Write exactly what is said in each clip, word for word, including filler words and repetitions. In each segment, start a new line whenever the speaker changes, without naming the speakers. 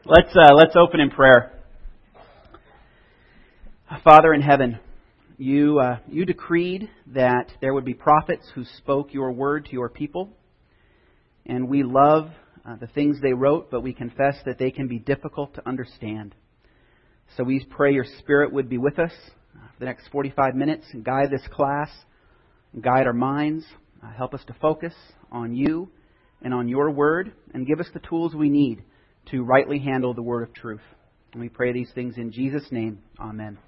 Let's uh, let's open in prayer. Father in heaven, you uh, you decreed that there would be prophets who spoke your word to your people, and we love uh, the things they wrote, but we confess that they can be difficult to understand. So we pray your Spirit would be with us for the next forty-five minutes and guide this class, and guide our minds, uh, help us to focus on you and on your word, and give us the tools we need to rightly handle the word of truth. And we pray these things in Jesus' name. Amen.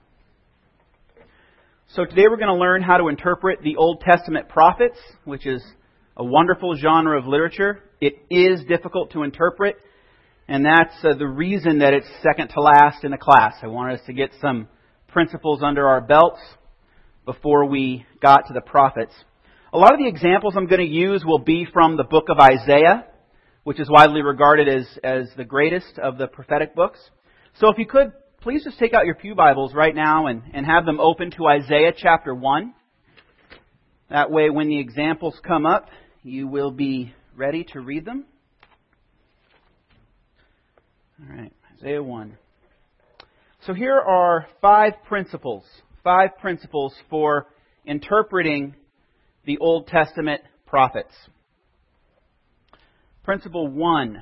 So today we're going to learn how to interpret the Old Testament prophets, which is a wonderful genre of literature. It is difficult to interpret, and that's uh, the reason that it's second to last in the class. I wanted us to get some principles under our belts before we got to the prophets. A lot of the examples I'm going to use will be from the book of Isaiah, which is widely regarded as, as the greatest of the prophetic books. So if you could, please just take out your pew Bibles right now and, and have them open to Isaiah chapter one. That way, when the examples come up, you will be ready to read them. All right, Isaiah one. So here are five principles, five principles for interpreting the Old Testament prophets. Principle one.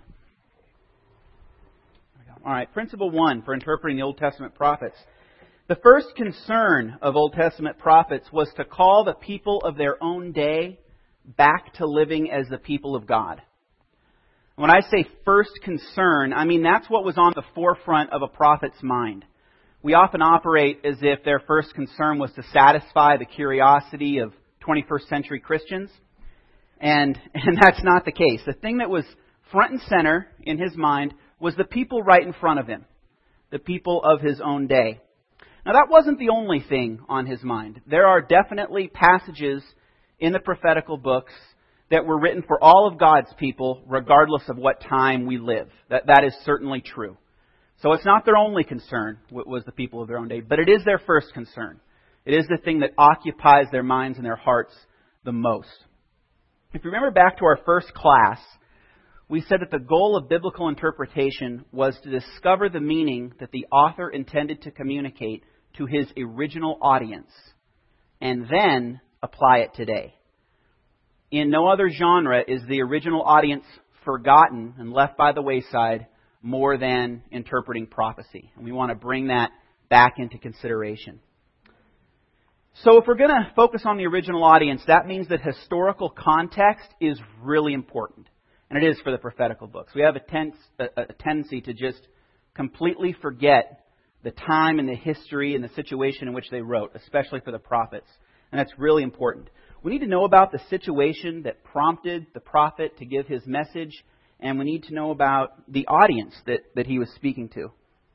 All right, principle one for interpreting the Old Testament prophets. The first concern of Old Testament prophets was to call the people of their own day back to living as the people of God. When I say first concern, I mean that's what was on the forefront of a prophet's mind. We often operate as if their first concern was to satisfy the curiosity of twenty-first century Christians. And, and that's not the case. The thing that was front and center in his mind was the people right in front of him, the people of his own day. Now that wasn't the only thing on his mind. There are definitely passages in the prophetical books that were written for all of God's people, regardless of what time we live. That, that is certainly true. So it's not their only concern, was the people of their own day, but it is their first concern. It is the thing that occupies their minds and their hearts the most. If you remember back to our first class, we said that the goal of biblical interpretation was to discover the meaning that the author intended to communicate to his original audience, and then apply it today. In no other genre is the original audience forgotten and left by the wayside more than interpreting prophecy. And we want to bring that back into consideration. So if we're going to focus on the original audience, that means that historical context is really important. And it is for the prophetical books. We have a, tense, a, a tendency to just completely forget the time and the history and the situation in which they wrote, especially for the prophets. And that's really important. We need to know about the situation that prompted the prophet to give his message, and we need to know about the audience that, that he was speaking to.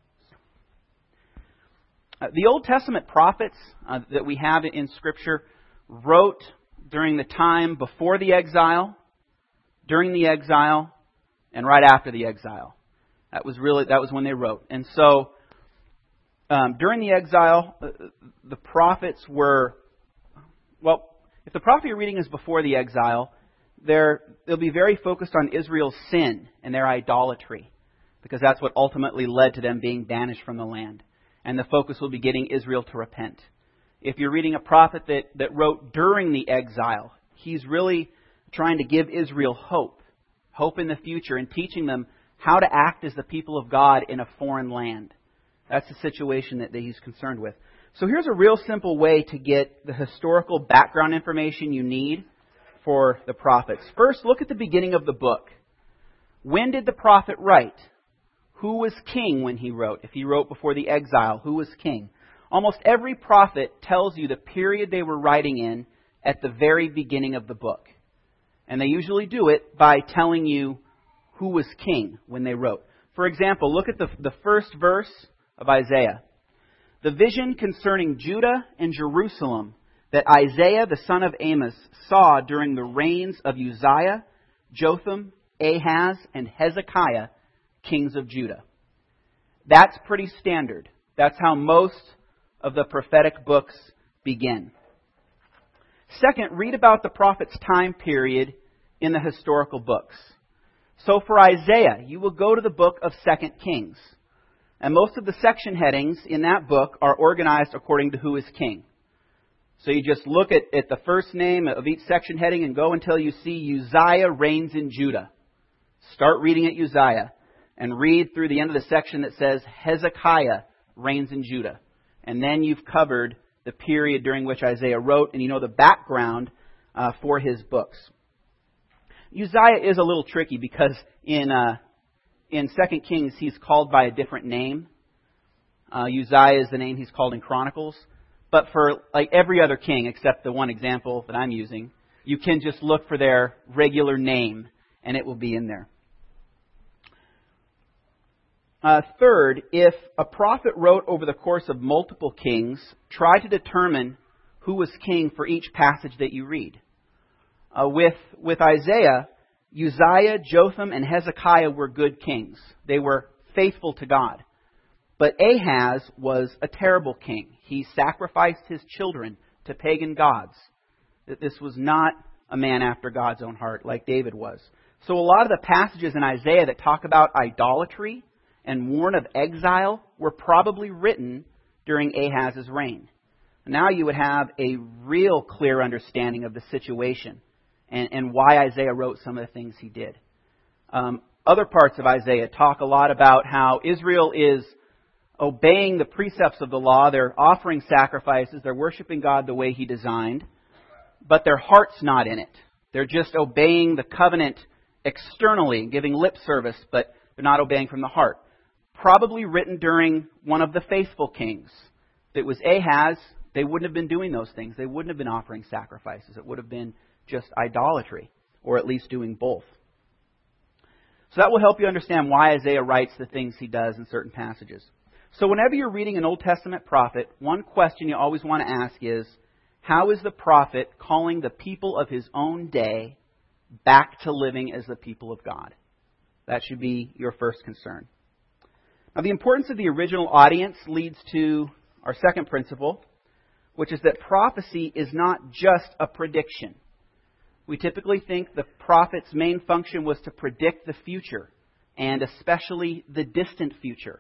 Uh, the Old Testament prophets uh, that we have in Scripture wrote during the time before the exile, during the exile, and right after the exile. That was really that was when they wrote. And so, um, during the exile, uh, the prophets were, well, if the prophet you're reading is before the exile, they're, they'll be very focused on Israel's sin and their idolatry, because that's what ultimately led to them being banished from the land. And the focus will be getting Israel to repent. If you're reading a prophet that, that wrote during the exile, he's really trying to give Israel hope, hope in the future, and teaching them how to act as the people of God in a foreign land. That's the situation that, that he's concerned with. So here's a real simple way to get the historical background information you need for the prophets. First, look at the beginning of the book. When did the prophet write? Who was king when he wrote? If he wrote before the exile, who was king? Almost every prophet tells you the period they were writing in at the very beginning of the book. And they usually do it by telling you who was king when they wrote. For example, look at the, the first verse of Isaiah. The vision concerning Judah and Jerusalem that Isaiah the son of Amos saw during the reigns of Uzziah, Jotham, Ahaz, and Hezekiah, kings of Judah. That's pretty standard. That's how most of the prophetic books begin. Second, read about the prophet's time period in the historical books. So for Isaiah, you will go to the book of Second Kings. And most of the section headings in that book are organized according to who is king. So you just look at, at the first name of each section heading and go until you see Uzziah reigns in Judah. Start reading at Uzziah and read through the end of the section that says Hezekiah reigns in Judah. And then you've covered the period during which Isaiah wrote, and you know the background uh, for his books. Uzziah is a little tricky because in uh, in Second Kings he's called by a different name. Uh, Uzziah is the name he's called in Chronicles. But for like every other king, except the one example that I'm using, you can just look for their regular name, and it will be in there. Uh, third, if a prophet wrote over the course of multiple kings, try to determine who was king for each passage that you read. Uh, with with Isaiah, Uzziah, Jotham, and Hezekiah were good kings. They were faithful to God. But Ahaz was a terrible king. He sacrificed his children to pagan gods. This was not a man after God's own heart like David was. So a lot of the passages in Isaiah that talk about idolatry and warn of exile were probably written during Ahaz's reign. Now you would have a real clear understanding of the situation and, and why Isaiah wrote some of the things he did. Um, other parts of Isaiah talk a lot about how Israel is obeying the precepts of the law. They're offering sacrifices. They're worshiping God the way He designed. But their heart's not in it. They're just obeying the covenant externally, giving lip service, but they're not obeying from the heart. Probably written during one of the faithful kings. If it was Ahaz, they wouldn't have been doing those things. They wouldn't have been offering sacrifices. It would have been just idolatry, or at least doing both. So that will help you understand why Isaiah writes the things he does in certain passages. So whenever you're reading an Old Testament prophet, one question you always want to ask is, how is the prophet calling the people of his own day back to living as the people of God? That should be your first concern. Now, the importance of the original audience leads to our second principle, which is that prophecy is not just a prediction. We typically think the prophet's main function was to predict the future, and especially the distant future.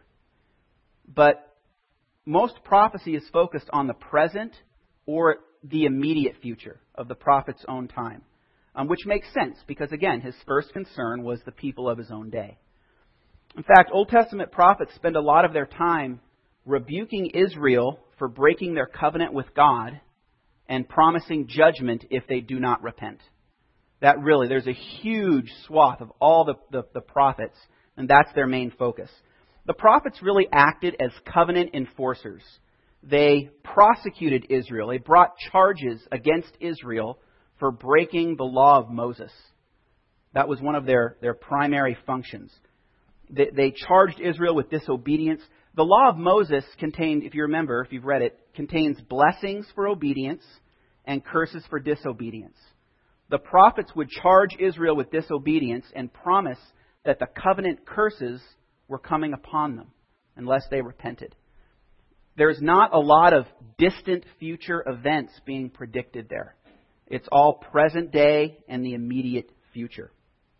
But most prophecy is focused on the present or the immediate future of the prophet's own time, um, which makes sense because, again, his first concern was the people of his own day. In fact, Old Testament prophets spend a lot of their time rebuking Israel for breaking their covenant with God and promising judgment if they do not repent. That really, there's a huge swath of all the, the, the prophets, and that's their main focus. The prophets really acted as covenant enforcers. They prosecuted Israel. They brought charges against Israel for breaking the law of Moses. That was one of their, their primary functions. They, they charged Israel with disobedience. The law of Moses contained, if you remember, if you've read it, contains blessings for obedience and curses for disobedience. The prophets would charge Israel with disobedience and promise that the covenant curses were coming upon them unless they repented. There's not a lot of distant future events being predicted there. It's all present day and the immediate future.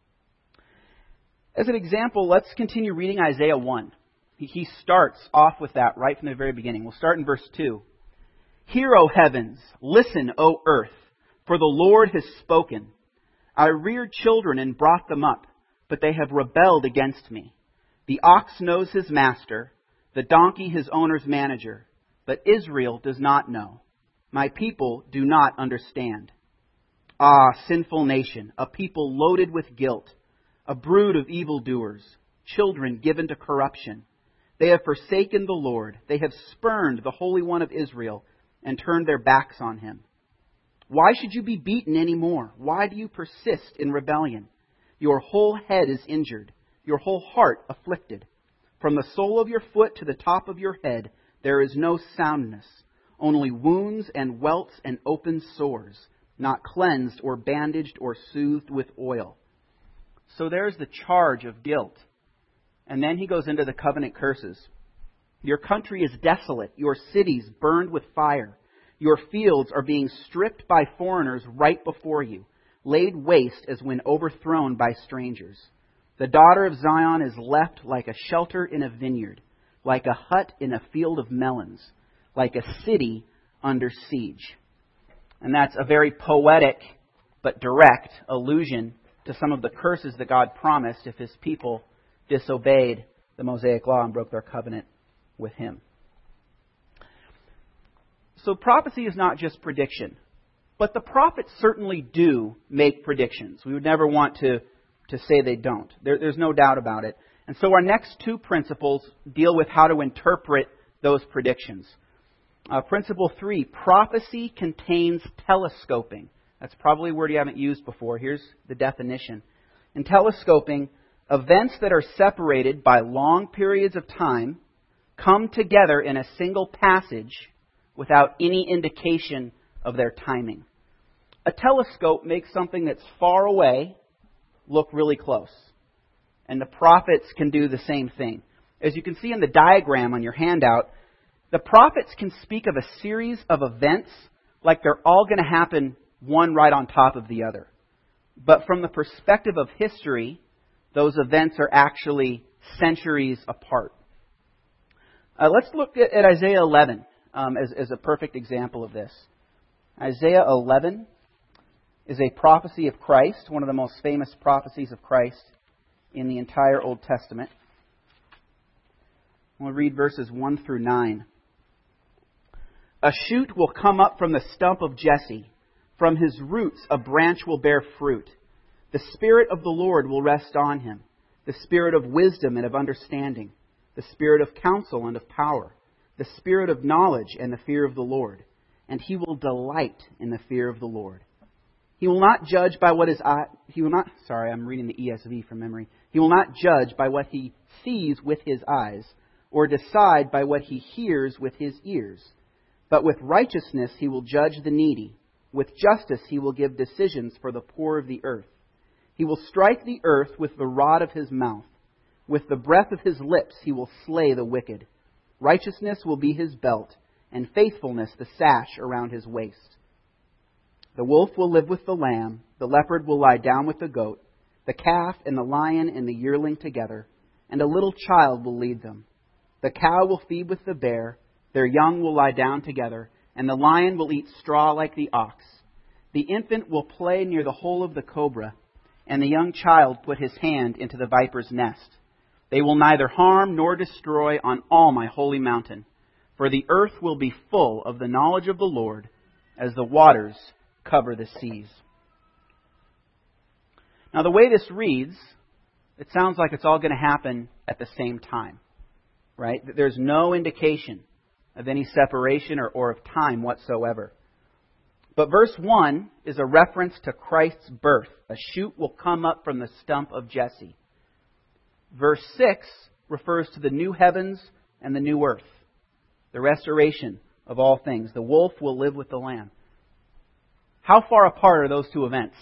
As an example, let's continue reading Isaiah one. He starts off with that right from the very beginning. We'll start in verse two. Hear, O heavens, listen, O earth, for the Lord has spoken. I reared children and brought them up, but they have rebelled against me. The ox knows his master, the donkey his owner's manager, but Israel does not know. My people do not understand. Ah, sinful nation, a people loaded with guilt, a brood of evildoers, children given to corruption. They have forsaken the Lord. They have spurned the Holy One of Israel and turned their backs on Him. Why should you be beaten any more? Why do you persist in rebellion? Your whole head is injured, your whole heart afflicted. From the sole of your foot to the top of your head, there is no soundness, only wounds and welts and open sores, not cleansed or bandaged or soothed with oil. So there's the charge of guilt. And then he goes into the covenant curses. Your country is desolate, your cities burned with fire. Your fields are being stripped by foreigners right before you, laid waste as when overthrown by strangers. The daughter of Zion is left like a shelter in a vineyard, like a hut in a field of melons, like a city under siege. And that's a very poetic but direct allusion to some of the curses that God promised if His people disobeyed the Mosaic Law and broke their covenant with Him. So prophecy is not just prediction, but the prophets certainly do make predictions. We would never want to, to say they don't. There, there's no doubt about it. And so our next two principles deal with how to interpret those predictions. Uh, principle three, prophecy contains telescoping. That's probably a word you haven't used before. Here's the definition. In telescoping, events that are separated by long periods of time come together in a single passage without any indication of their timing. A telescope makes something that's far away look really close. And the prophets can do the same thing. As you can see in the diagram on your handout, the prophets can speak of a series of events like they're all going to happen one right on top of the other. But from the perspective of history, those events are actually centuries apart. Uh, let's look at, at Isaiah eleven um, as, as a perfect example of this. Isaiah eleven is a prophecy of Christ, one of the most famous prophecies of Christ in the entire Old Testament. We'll read verses one through nine. A shoot will come up from the stump of Jesse. From his roots a branch will bear fruit. The Spirit of the Lord will rest on him, the Spirit of wisdom and of understanding, the Spirit of counsel and of power, the Spirit of knowledge and the fear of the Lord. And he will delight in the fear of the Lord. He will not judge by what his eye, he will not, sorry, I'm reading the E S V from memory. He will not judge by what he sees with his eyes, or decide by what he hears with his ears. But with righteousness he will judge the needy. With justice he will give decisions for the poor of the earth. He will strike the earth with the rod of his mouth. With the breath of his lips he will slay the wicked. Righteousness will be his belt, and faithfulness the sash around his waist. The wolf will live with the lamb, the leopard will lie down with the goat, the calf and the lion and the yearling together, and a little child will lead them. The cow will feed with the bear, their young will lie down together, and the lion will eat straw like the ox. The infant will play near the hole of the cobra, and the young child put his hand into the viper's nest. They will neither harm nor destroy on all my holy mountain, for the earth will be full of the knowledge of the Lord as the waters cover the seas. Now, the way this reads, it sounds like it's all going to happen at the same time, right? There's no indication of any separation or, or of time whatsoever. But verse one is a reference to Christ's birth. A shoot will come up from the stump of Jesse. Verse six refers to the new heavens and the new earth, the restoration of all things. The wolf will live with the lamb. How far apart are those two events?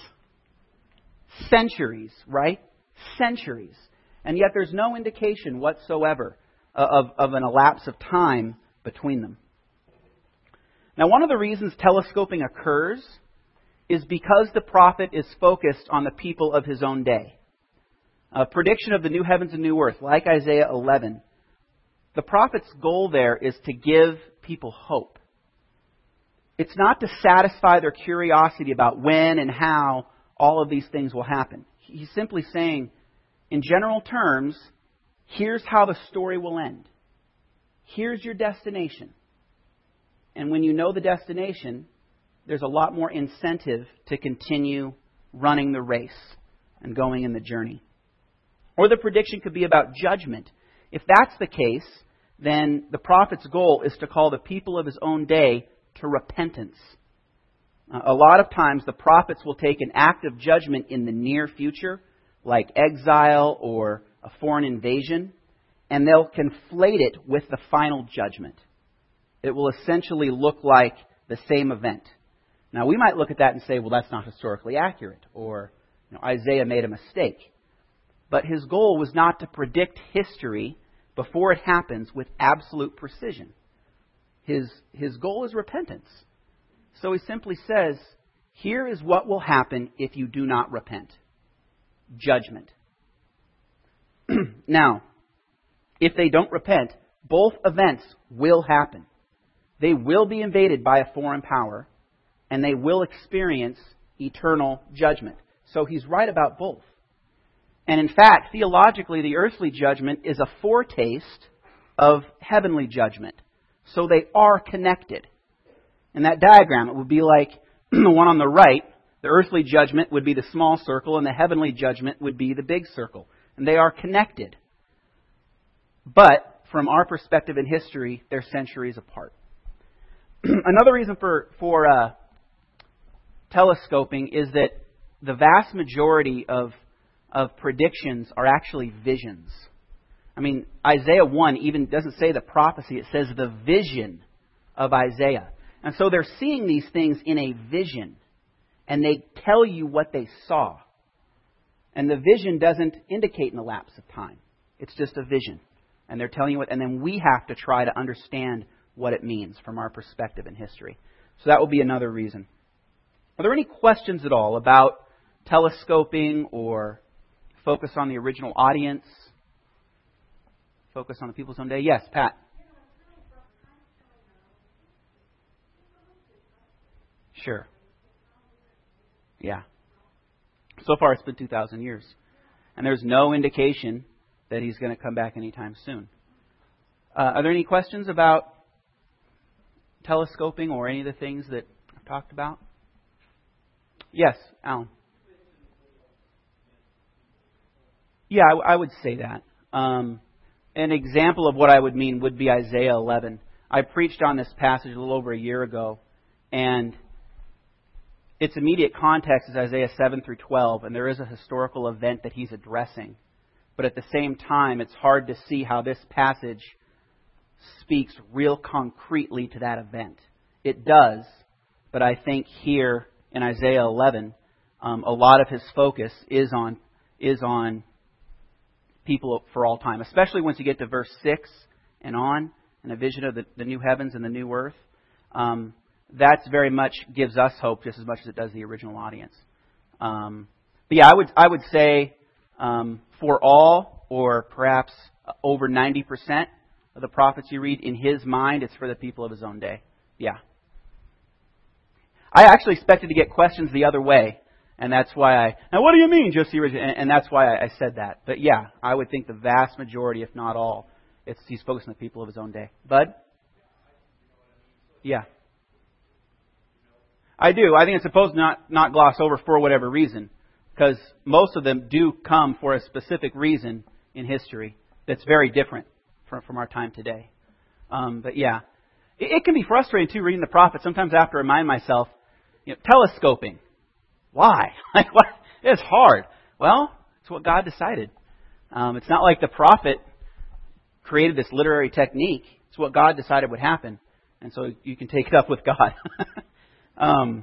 Centuries, right? Centuries. And yet there's no indication whatsoever of, of an elapse of time between them. Now, one of the reasons telescoping occurs is because the prophet is focused on the people of his own day. A prediction of the new heavens and new earth, like Isaiah eleven. The prophet's goal there is to give people hope. It's not to satisfy their curiosity about when and how all of these things will happen. He's simply saying, in general terms, here's how the story will end. Here's your destination. And when you know the destination, there's a lot more incentive to continue running the race and going in the journey. Or the prediction could be about judgment. If that's the case, then the prophet's goal is to call the people of his own day to repentance. Uh, a lot of times the prophets will take an act of judgment in the near future, like exile or a foreign invasion, and they'll conflate it with the final judgment. It will essentially look like the same event. Now, we might look at that and say, well, that's not historically accurate, or you know, Isaiah made a mistake. But his goal was not to predict history before it happens with absolute precision. His, his goal is repentance. So he simply says, here is what will happen if you do not repent. Judgment. Now, if they don't repent, both events will happen. They will be invaded by a foreign power, and they will experience eternal judgment. So he's right about both. And in fact, theologically, the earthly judgment is a foretaste of heavenly judgment. So they are connected. In that diagram, it would be like the one on the right. The earthly judgment would be the small circle, and the heavenly judgment would be the big circle. And they are connected. But from our perspective in history, they're centuries apart. Another reason for, for uh, telescoping is that the vast majority of, of predictions are actually visions. I mean, Isaiah one even doesn't say the prophecy, it says the vision of Isaiah. And so they're seeing these things in a vision, and they tell you what they saw. And the vision doesn't indicate an elapse of time. It's just a vision. And they're telling you what, and then we have to try to understand what it means from our perspective in history. So that will be another reason. Are there any questions at all about telescoping or focus on the original audience? Focus on the people's own day? Yes, Pat. Sure. Yeah. So far it's been two thousand years. And there's no indication that he's going to come back anytime soon. Uh, are there any questions about telescoping or any of the things that I've talked about? Yes, Alan. Yeah, I, I would say that. Um, an example of what I would mean would be Isaiah eleven. I preached on this passage a little over a year ago, and its immediate context is Isaiah seven through twelve, and there is a historical event that he's addressing. But at the same time, it's hard to see how this passage speaks real concretely to that event. It does, but I think here in Isaiah eleven, um, a lot of his focus is on is on people for all time, especially once you get to verse six and on, and a vision of the, the new heavens and the new earth. Um, that's very much gives us hope just as much as it does the original audience. Um, but yeah, I would I would say um, for all, or perhaps over ninety percent of the prophets you read, in his mind, it's for the people of his own day. Yeah. I actually expected to get questions the other way, and that's why I... Now, what do you mean, just the original? And, and that's why I, I said that. But yeah, I would think the vast majority, if not all, it's he's focused on the people of his own day. Bud? Yeah. I do. I think it's supposed to not, not gloss over for whatever reason, because most of them do come for a specific reason in history that's very different from, from our time today. Um, but yeah, it, it can be frustrating too reading the prophets. Sometimes I have to remind myself, you know, telescoping. Why? Like what? It's hard. Well, it's what God decided. Um, it's not like the prophet created this literary technique. It's what God decided would happen, and so you can take it up with God. um,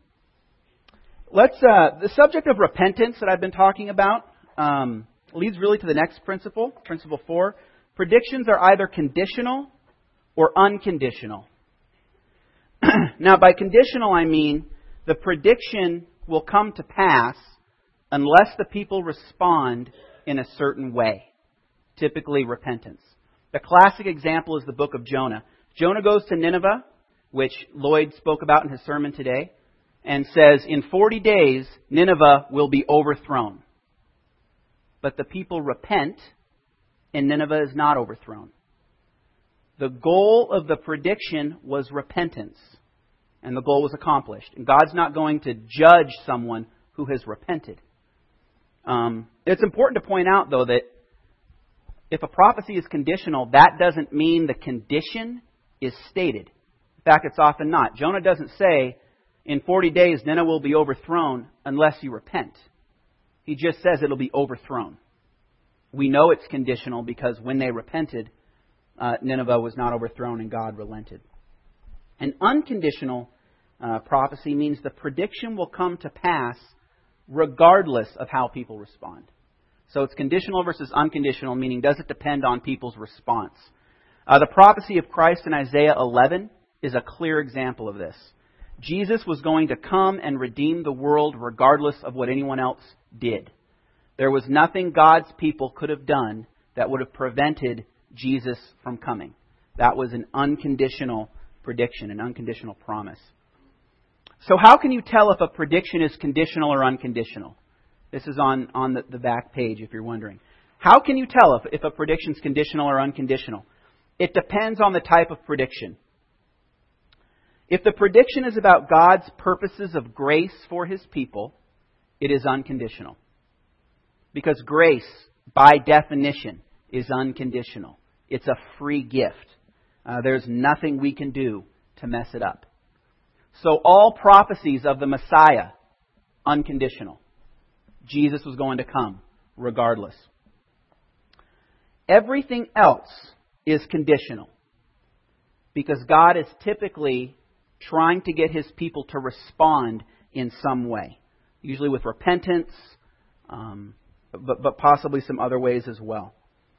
let's. Uh, the subject of repentance that I've been talking about um, leads really to the next principle, principle four. Predictions are either conditional or unconditional. Now, by conditional, I mean the prediction will come to pass unless the people respond in a certain way, typically repentance. The classic example is the book of Jonah. Jonah goes to Nineveh, which Lloyd spoke about in his sermon today, and says, in forty days, Nineveh will be overthrown. But the people repent, and Nineveh is not overthrown. The goal of the prediction was repentance, and the goal was accomplished. And God's not going to judge someone who has repented. Um, it's important to point out, though, that if a prophecy is conditional, that doesn't mean the condition is stated. In fact, it's often not. Jonah doesn't say, in forty days, Nineveh will be overthrown unless you repent. He just says it'll be overthrown. We know it's conditional because when they repented, uh, Nineveh was not overthrown and God relented. An unconditional uh, prophecy means the prediction will come to pass regardless of how people respond. So it's conditional versus unconditional, meaning does it depend on people's response. Uh, the prophecy of Christ in Isaiah eleven is a clear example of this. Jesus was going to come and redeem the world regardless of what anyone else did. There was nothing God's people could have done that would have prevented Jesus from coming. That was an unconditional prediction, an unconditional promise. So how can you tell if a prediction is conditional or unconditional? This is on, on the, the back page if you're wondering. How can you tell if, if a prediction is conditional or unconditional? It depends on the type of prediction. If the prediction is about God's purposes of grace for His people, it is unconditional. Because grace, by definition, is unconditional. It's a free gift. Uh, there's nothing we can do to mess it up. So all prophecies of the Messiah, unconditional. Jesus was going to come, regardless. Everything else is conditional. Because God is typically trying to get His people to respond in some way. Usually with repentance, um, but, but possibly some other ways as well.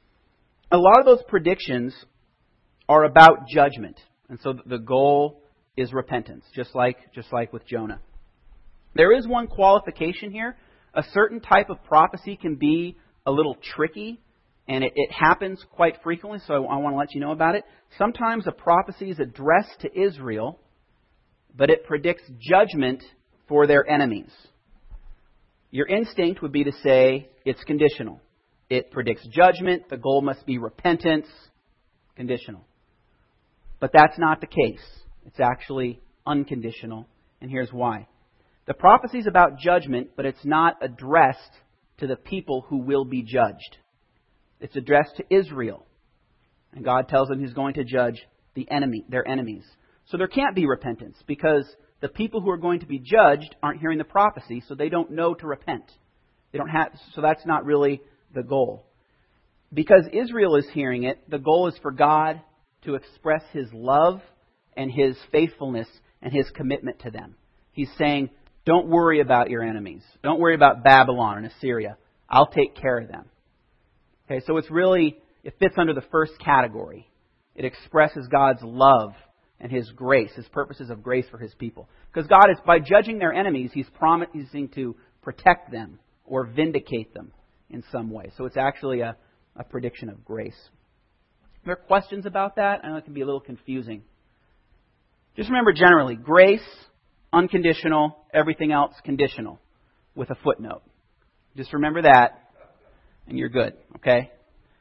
A lot of those predictions are about judgment. And so the goal is repentance, just like, just like with Jonah. There is one qualification here. A certain type of prophecy can be a little tricky, and it, it happens quite frequently, so I, I want to let you know about it. Sometimes a prophecy is addressed to Israel, but it predicts judgment for their enemies. Your instinct would be to say it's conditional. It predicts judgment. The goal must be repentance. Conditional. But that's not the case. It's actually unconditional. And here's why. The prophecy is about judgment, but it's not addressed to the people who will be judged. It's addressed to Israel. And God tells them He's going to judge the enemy, their enemies. So there can't be repentance because the people who are going to be judged aren't hearing the prophecy, so they don't know to repent. They don't have, so that's not really the goal. Because Israel is hearing it, the goal is for God to express His love and His faithfulness and His commitment to them. He's saying, don't worry about your enemies. Don't worry about Babylon and Assyria. I'll take care of them. Okay, so it's really, it fits under the first category. It expresses God's love and His grace, His purposes of grace for His people. Because God is, by judging their enemies, He's promising to protect them or vindicate them in some way. So it's actually a, a prediction of grace. Are there questions about that? I know it can be a little confusing. Just remember generally, grace, unconditional, everything else conditional, with a footnote. Just remember that, and you're good, okay?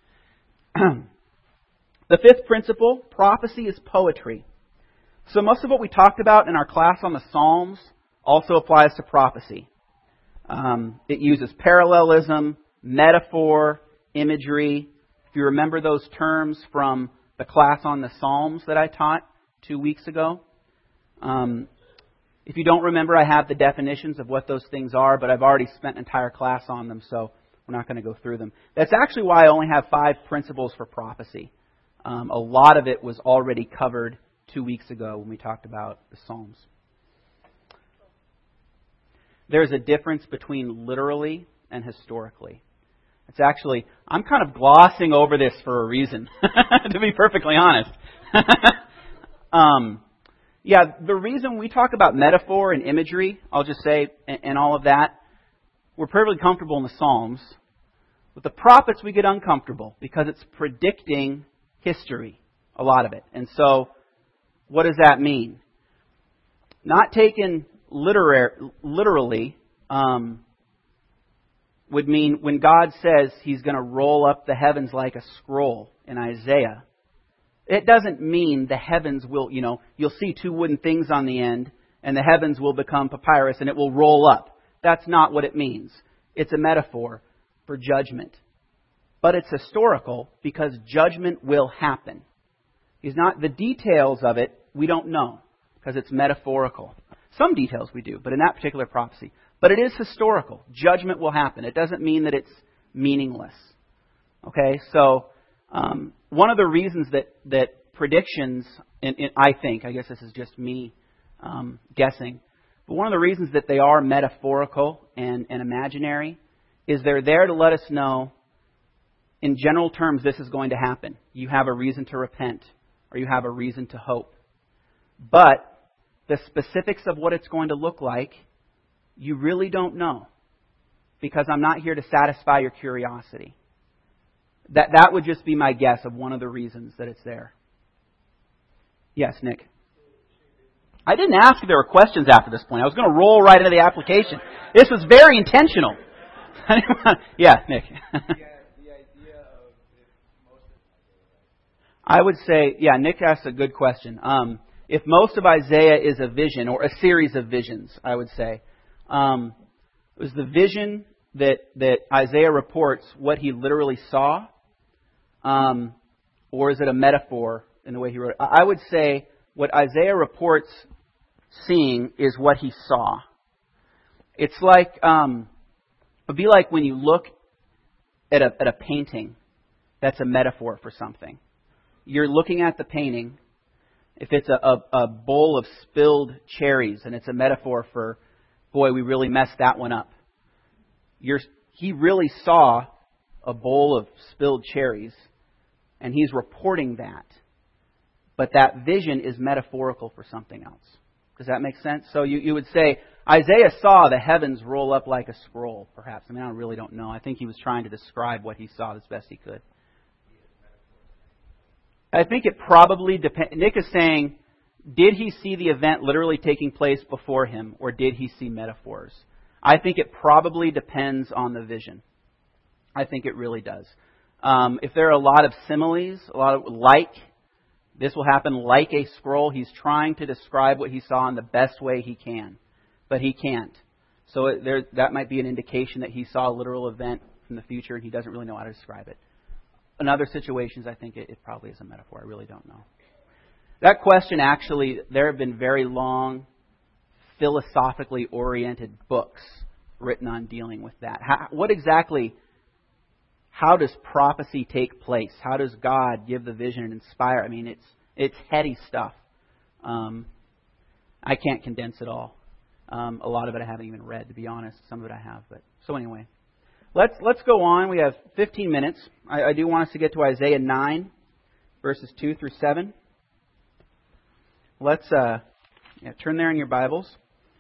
The fifth principle, prophecy is poetry. So most of what we talked about in our class on the Psalms also applies to prophecy. Um, it uses parallelism, metaphor, imagery. If you remember those terms from the class on the Psalms that I taught two weeks ago. Um, if you don't remember, I have the definitions of what those things are, but I've already spent an entire class on them, so we're not going to go through them. That's actually why I only have five principles for prophecy. Um, a lot of it was already covered two weeks ago when we talked about the Psalms. There's a difference between literally and historically. It's actually, I'm kind of glossing over this for a reason, to be perfectly honest. um, yeah, the reason we talk about metaphor and imagery, I'll just say, and, and all of that, we're perfectly comfortable in the Psalms. With the prophets, we get uncomfortable because it's predicting history, a lot of it. And so, what does that mean? Not taken literar- literally um, would mean when God says He's going to roll up the heavens like a scroll in Isaiah, it doesn't mean the heavens will, you know, you'll see two wooden things on the end and the heavens will become papyrus and it will roll up. That's not what it means. It's a metaphor for judgment. But it's historical because judgment will happen. He's not, the details of it, we don't know because it's metaphorical. Some details we do, but in that particular prophecy. But it is historical. Judgment will happen. It doesn't mean that it's meaningless. Okay, so um, one of the reasons that, that predictions, in, in, I think, I guess this is just me um, guessing, but one of the reasons that they are metaphorical and, and imaginary is they're there to let us know, in general terms, this is going to happen. You have a reason to repent, or you have a reason to hope. But the specifics of what it's going to look like, you really don't know. because I'm not here to satisfy your curiosity. That that would just be my guess of one of the reasons that it's there. Yes, Nick. I didn't ask if there were questions after this point. I was going to roll right into the application. This was very intentional. Yeah, Nick. I would say, yeah, Nick asked a good question. Um, if most of Isaiah is a vision or a series of visions, I would say, um, was the vision that that Isaiah reports what he literally saw, um, or is it a metaphor in the way he wrote it? I would say what Isaiah reports seeing is what he saw. It's like um, it would be like when you look at a at a painting that's a metaphor for something. You're looking at the painting. If it's a, a, a bowl of spilled cherries and it's a metaphor for, boy, we really messed that one up. You're, he really saw a bowl of spilled cherries, and he's reporting that. But that vision is metaphorical for something else. Does that make sense? So you, you would say, Isaiah saw the heavens roll up like a scroll, perhaps. I mean, I really don't know. I think he was trying to describe what he saw as best he could. I think it probably depends. Nick is saying, did he see the event literally taking place before him, or did he see metaphors? I think it probably depends on the vision. I think it really does. Um, if there are a lot of similes, a lot of like, this will happen like a scroll. He's trying to describe what he saw in the best way he can, but he can't. So it, there, that might be an indication that he saw a literal event from the future and he doesn't really know how to describe it. In other situations, I think it, it probably is a metaphor. I really don't know. That question, actually, there have been very long, philosophically oriented books written on dealing with that. How, what exactly, how does prophecy take place? How does God give the vision and inspire? I mean, it's it's heady stuff. Um, I can't condense it all. Um, a lot of it I haven't even read, to be honest. Some of it I have. But so anyway. Let's let's go on. We have fifteen minutes. I, I do want us to get to Isaiah nine, verses two through seven. Let's uh, yeah, turn there in your Bibles.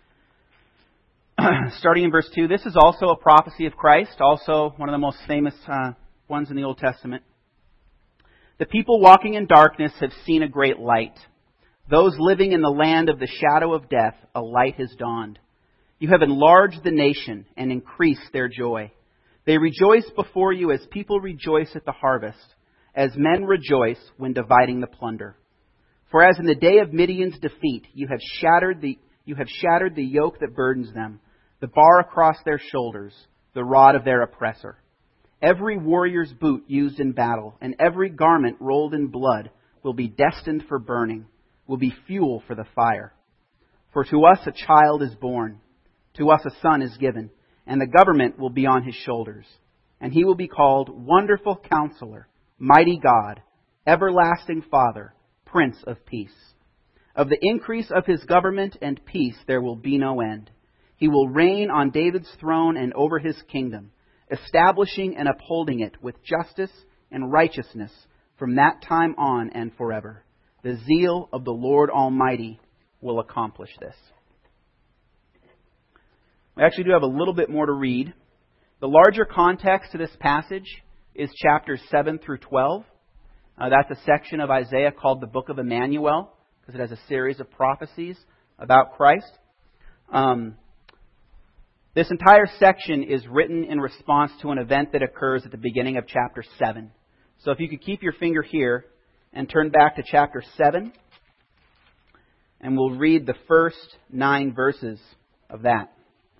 Starting in verse two, this is also a prophecy of Christ, also one of the most famous uh, ones in the Old Testament. The people walking in darkness have seen a great light. Those living in the land of the shadow of death, a light has dawned. You have enlarged the nation and increased their joy. They rejoice before you as people rejoice at the harvest, as men rejoice when dividing the plunder. For as in the day of Midian's defeat, you have shattered the you have shattered the yoke that burdens them, the bar across their shoulders, the rod of their oppressor. Every warrior's boot used in battle, and every garment rolled in blood will be destined for burning, will be fuel for the fire. For to us a child is born, to us a son is given, and the government will be on his shoulders. And he will be called Wonderful Counselor, Mighty God, Everlasting Father, Prince of Peace. Of the increase of his government and peace there will be no end. He will reign on David's throne and over his kingdom, establishing and upholding it with justice and righteousness from that time on and forever. The zeal of the Lord Almighty will accomplish this. We actually do have a little bit more to read. The larger context to this passage is chapters seven through twelve. Uh, that's a section of Isaiah called the Book of Emmanuel, because it has a series of prophecies about Christ. Um, this entire section is written in response to an event that occurs at the beginning of chapter seven. So if you could keep your finger here and turn back to chapter seven, and we'll read the first nine verses of that.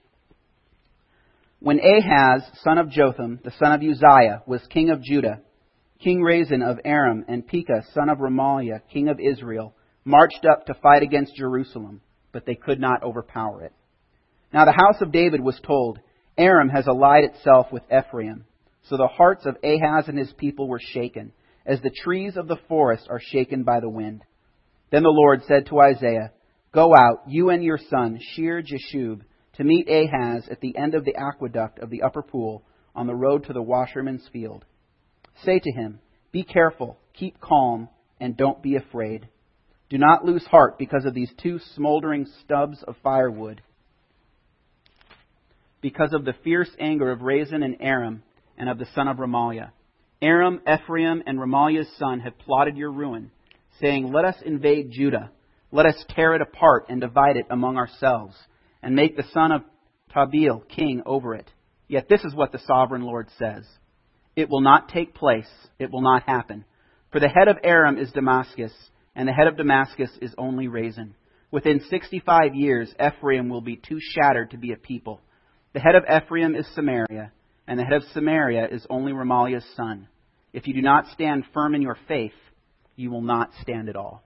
When Ahaz, son of Jotham, the son of Uzziah, was king of Judah, King Rezin of Aram and Pekah, son of Remaliah, king of Israel, marched up to fight against Jerusalem, but they could not overpower it. Now the house of David was told, Aram has allied itself with Ephraim. So the hearts of Ahaz and his people were shaken, as the trees of the forest are shaken by the wind. Then the Lord said to Isaiah, Go out, you and your son, Shear-Jashub, to meet Ahaz at the end of the aqueduct of the upper pool on the road to the washerman's field. Say to him, Be careful, keep calm, and don't be afraid. Do not lose heart because of these two smoldering stubs of firewood. because of the fierce anger of Rezin and Aram and of the son of Remaliah. Aram, Ephraim, and Remaliah's son have plotted your ruin, saying, let us invade Judah. Let us tear it apart and divide it among ourselves, and make the son of Tabeel king over it. Yet this is what the sovereign Lord says. It will not take place. It will not happen. For the head of Aram is Damascus, and the head of Damascus is only Rezin. Within sixty-five years, Ephraim will be too shattered to be a people. The head of Ephraim is Samaria, and the head of Samaria is only Remaliah's son. If you do not stand firm in your faith, you will not stand at all.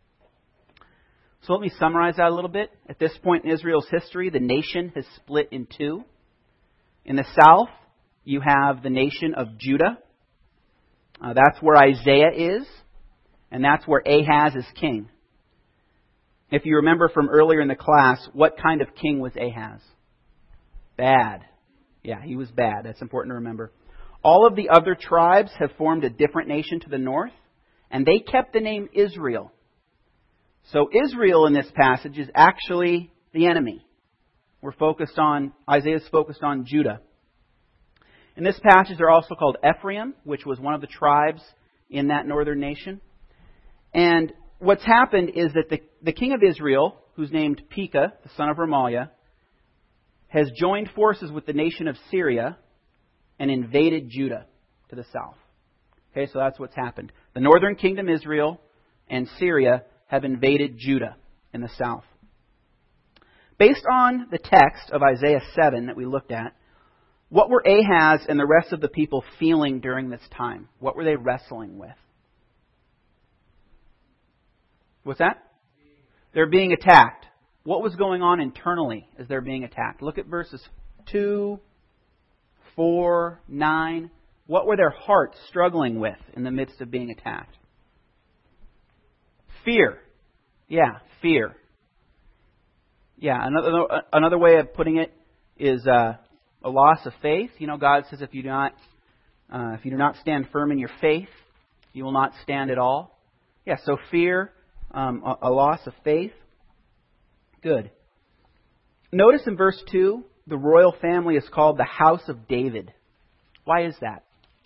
So let me summarize that a little bit. At this point in Israel's history, the nation has split in two. In the south, you have the nation of Judah. Uh, that's where Isaiah is, and that's where Ahaz is king. If you remember from earlier in the class, what kind of king was Ahaz? Bad. Yeah, he was bad. That's important to remember. All of the other tribes have formed a different nation to the north, and they kept the name Israel. So Israel in this passage is actually the enemy. We're focused on, Isaiah's focused on Judah. In this passage, they're also called Ephraim, which was one of the tribes in that northern nation. And what's happened is that the, the king of Israel, who's named Pekah, the son of Remaliah, has joined forces with the nation of Syria and invaded Judah to the south. Okay, so that's what's happened. The northern kingdom, Israel, and Syria have invaded Judah in the south. Based on the text of Isaiah seven that we looked at, what were Ahaz and the rest of the people feeling during this time? What were they wrestling with? What's that? They're being attacked. What was going on internally as they're being attacked? Look at verses two, four, nine. What were their hearts struggling with in the midst of being attacked? Fear. Yeah, fear. Yeah, another another way of putting it is uh, a loss of faith. You know, God says if you do not uh, if you do not stand firm in your faith, you will not stand at all. Yeah, so fear, um, a, a loss of faith. Good. Notice in verse two, the royal family is called the house of David. Why is that?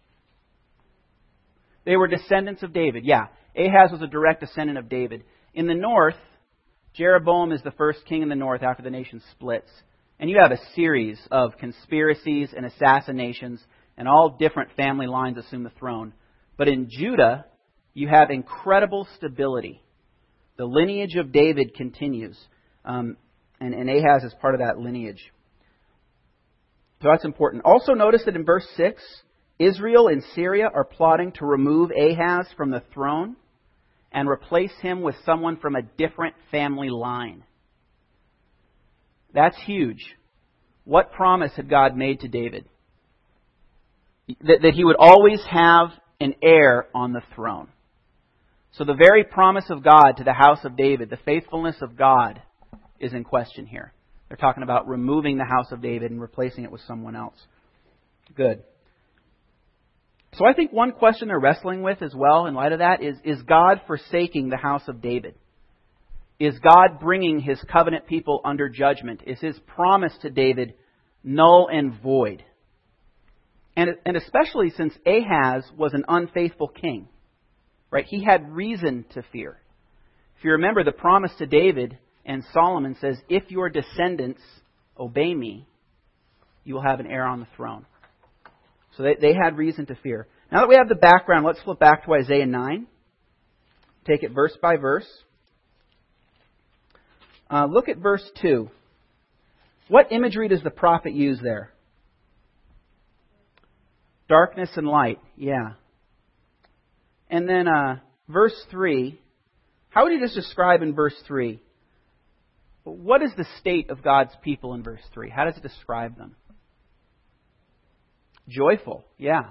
They were descendants of David. Yeah, Ahaz was a direct descendant of David. In the north, Jeroboam is the first king in the north after the nation splits. And you have a series of conspiracies and assassinations, and all different family lines assume the throne. But in Judah, you have incredible stability. The lineage of David continues. Um, and, and Ahaz is part of that lineage. So that's important. Also notice that in verse six, Israel and Syria are plotting to remove Ahaz from the throne and replace him with someone from a different family line. That's huge. What promise had God made to David? That, that he would always have an heir on the throne. So the very promise of God to the house of David, the faithfulness of God, is in question here. They're talking about removing the house of David and replacing it with someone else. Good. So I think one question they're wrestling with as well in light of that is, is God forsaking the house of David? Is God bringing His covenant people under judgment? Is His promise to David null and void? And, and especially since Ahaz was an unfaithful king, right? He had reason to fear. If you remember, the promise to David and Solomon says, if your descendants obey me, you will have an heir on the throne. So they, they had reason to fear. Now that we have the background, let's flip back to Isaiah nine. Take it verse by verse. Uh, look at verse two. What imagery does the prophet use there? Darkness and light. Yeah. And then uh, verse three. How would he just describe in verse three? What is the state of God's people in verse three? How does it describe them? Joyful, yeah.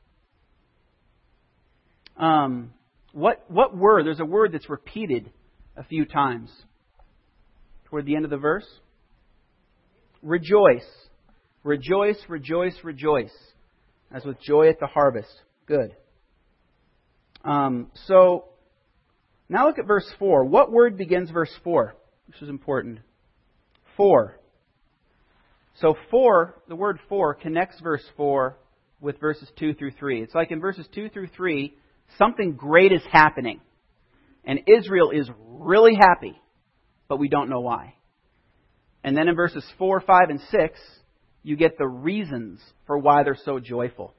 Um, what what word? There's a word that's repeated a few times toward the end of the verse. Rejoice. Rejoice, rejoice, rejoice. As with joy at the harvest. Good. Um, so, now look at verse four. What word begins verse four? This is important. For. So for, the word for connects verse four with verses two through three. It's like in verses two through three, something great is happening. And Israel is really happy, but we don't know why. And then in verses four, five, and six, you get the reasons for why they're so joyful.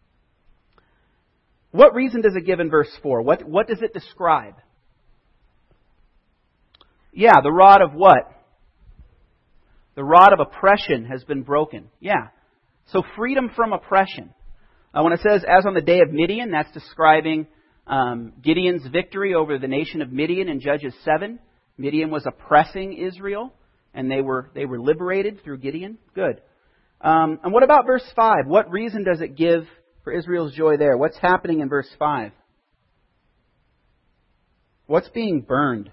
What reason does it give in verse four? What, what does it describe? Yeah, the rod of what? The rod of oppression has been broken. Yeah. So freedom from oppression. Uh, when it says, as on the day of Midian, that's describing um, Gideon's victory over the nation of Midian in Judges seven. Midian was oppressing Israel, and they were they were liberated through Gideon. Good. Um, and what about verse five? What reason does it give for Israel's joy there? What's happening in verse five? What's being burned?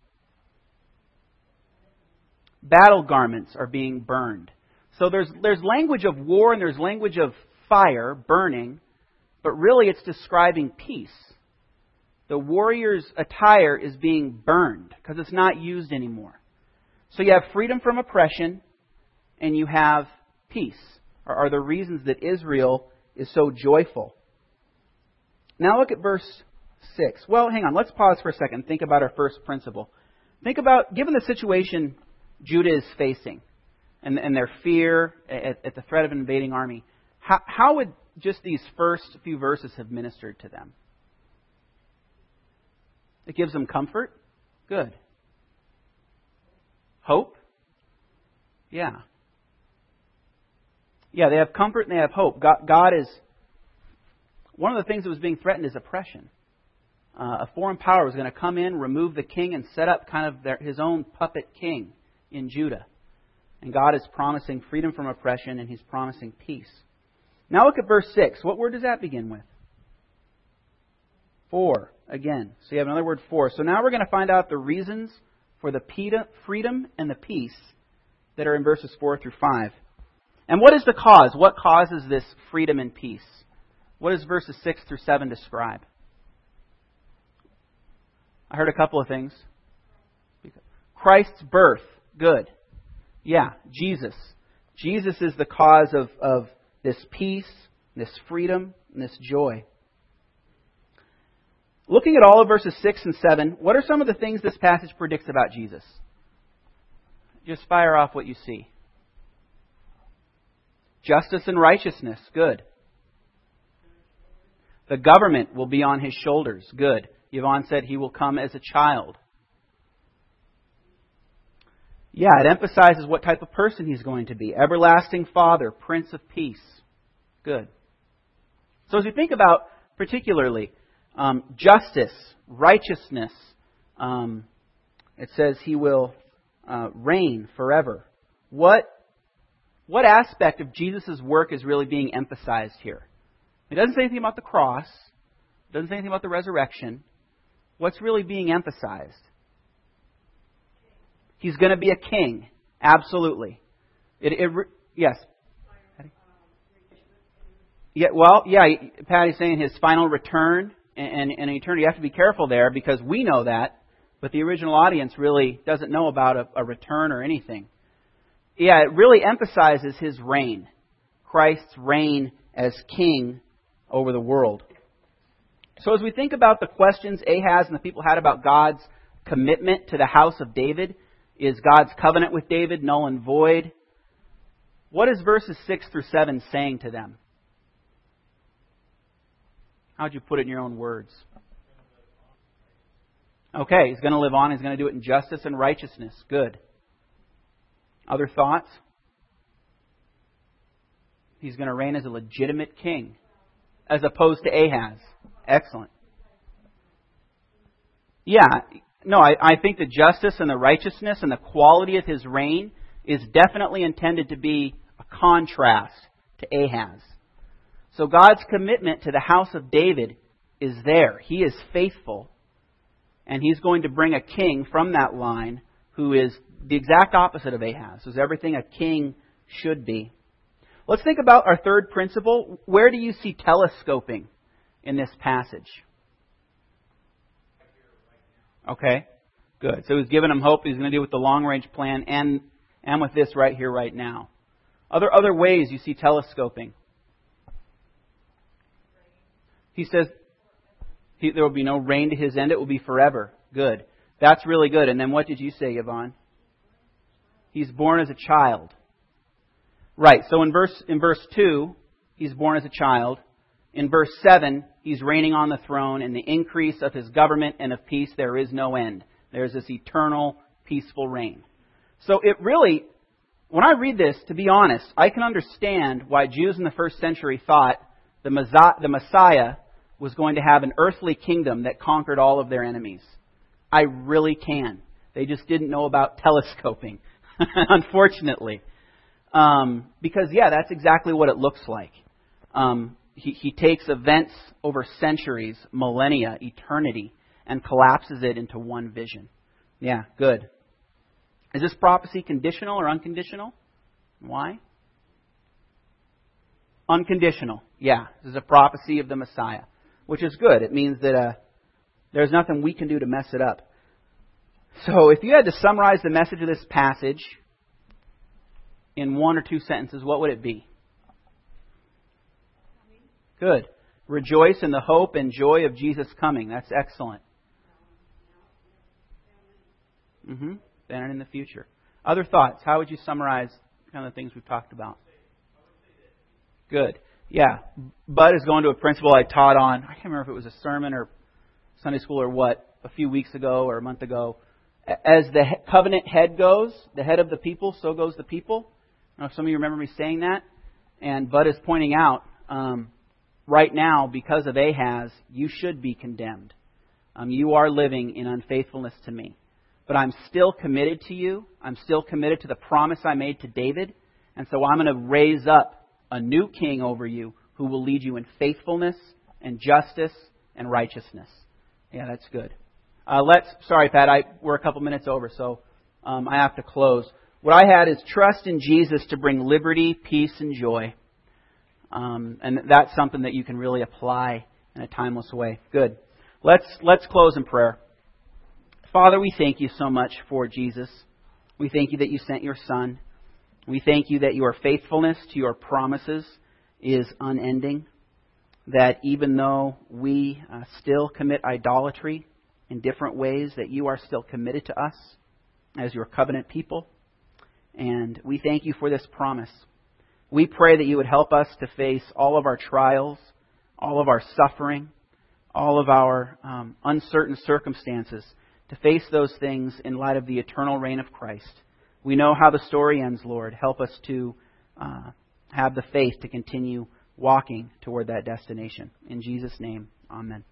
Battle garments are being burned. So there's there's language of war and there's language of fire, burning, but really it's describing peace. The warrior's attire is being burned because it's not used anymore. So you have freedom from oppression and you have peace, are, are the reasons that Israel is so joyful. Now look at verse six. Well, hang on. Let's pause for a second and think about our first principle. Think about, given the situation Judah is facing and, and their fear at, at the threat of an invading army, how, how would just these first few verses have ministered to them? It gives them comfort? Good. Hope? Yeah. Yeah, they have comfort and they have hope. God, God is... One of the things that was being threatened is oppression. Uh, a foreign power was going to come in, remove the king, and set up kind of their, his own puppet king in Judah. And God is promising freedom from oppression, and He's promising peace. Now look at verse six. What word does that begin with? For, again. So you have another word, for. So now we're going to find out the reasons for the freedom and the peace that are in verses four through five. And what is the cause? What causes this freedom and peace? What does verses six through seven describe? I heard a couple of things. Christ's birth. Good. Yeah, Jesus. Jesus is the cause of, of this peace, this freedom, and this joy. Looking at all of verses six and seven, what are some of the things this passage predicts about Jesus? Just fire off what you see. Justice and righteousness. Good. The government will be on His shoulders. Good. Yvonne said He will come as a child. Yeah, it emphasizes what type of person He's going to be. Everlasting Father, Prince of Peace. Good. So as we think about particularly um, justice, righteousness, um, it says He will uh, reign forever. What what aspect of Jesus' work is really being emphasized here? It doesn't say anything about the cross. It doesn't say anything about the resurrection. What's really being emphasized? He's going to be a king. Absolutely. It, it, yes. Yeah. Well, yeah. Patty's saying His final return and, and, and eternity. You have to be careful there because we know that, but the original audience really doesn't know about a, a return or anything. Yeah, it really emphasizes His reign, Christ's reign as king over the world. So as we think about the questions Ahaz and the people had about God's commitment to the house of David, is God's covenant with David null and void? What is verses six through seven saying to them? How would you put it in your own words? Okay, He's going to live on. He's going to do it in justice and righteousness. Good. Other thoughts? He's going to reign as a legitimate king, as opposed to Ahaz. Excellent. Yeah, no, I, I think the justice and the righteousness and the quality of His reign is definitely intended to be a contrast to Ahaz. So God's commitment to the house of David is there. He is faithful. And He's going to bring a king from that line who is the exact opposite of Ahaz, who's everything a king should be. Let's think about our third principle. Where do you see telescoping in this passage? Okay, good. So He's given them hope. He's going to deal with the long-range plan and, and with this right here, right now. Other other ways you see telescoping. He says he, there will be no rain to his end. It will be forever. Good. That's really good. And then what did you say, Yvonne? He's born as a child. Right. So in verse in verse two, he's born as a child. In verse seven, he's reigning on the throne, and the increase of his government and of peace there is no end. There's this eternal, peaceful reign. So it really, when I read this, to be honest, I can understand why Jews in the first century thought the Messiah was going to have an earthly kingdom that conquered all of their enemies. I really can. They just didn't know about telescoping, unfortunately. Um, because, yeah, that's exactly what it looks like. Um, he, he takes events over centuries, millennia, eternity, and collapses it into one vision. Yeah, good. Is this prophecy conditional or unconditional? Why? Unconditional. Yeah, this is a prophecy of the Messiah, which is good. It means that uh, there's nothing we can do to mess it up. So if you had to summarize the message of this passage in one or two sentences, what would it be? Good. Rejoice in the hope and joy of Jesus' coming. That's excellent. Mm-hmm. Then and in the future. Other thoughts? How would you summarize kind of the things we've talked about? Good. Yeah. Bud is going to a principle I taught on, I can't remember if it was a sermon or Sunday school or what, a few weeks ago or a month ago. As the covenant head goes, the head of the people, so goes the people. I don't know if some of you remember me saying that. And Bud is pointing out, um, right now, because of Ahaz, you should be condemned. Um, you are living in unfaithfulness to me. But I'm still committed to you. I'm still committed to the promise I made to David. And so I'm going to raise up a new king over you who will lead you in faithfulness and justice and righteousness. Yeah, that's good. Uh, let's, sorry, Pat, I, we're a couple minutes over, so um, I have to close. What I had is trust in Jesus to bring liberty, peace, and joy. Um, and that's something that you can really apply in a timeless way. Good. Let's let's close in prayer. Father, we thank you so much for Jesus. We thank you that you sent your Son. We thank you that your faithfulness to your promises is unending. That even though we uh, still commit idolatry in different ways, that you are still committed to us as your covenant people. And we thank you for this promise. We pray that you would help us to face all of our trials, all of our suffering, all of our um, uncertain circumstances, to face those things in light of the eternal reign of Christ. We know how the story ends, Lord. Help us to uh, have the faith to continue walking toward that destination. In Jesus' name, amen.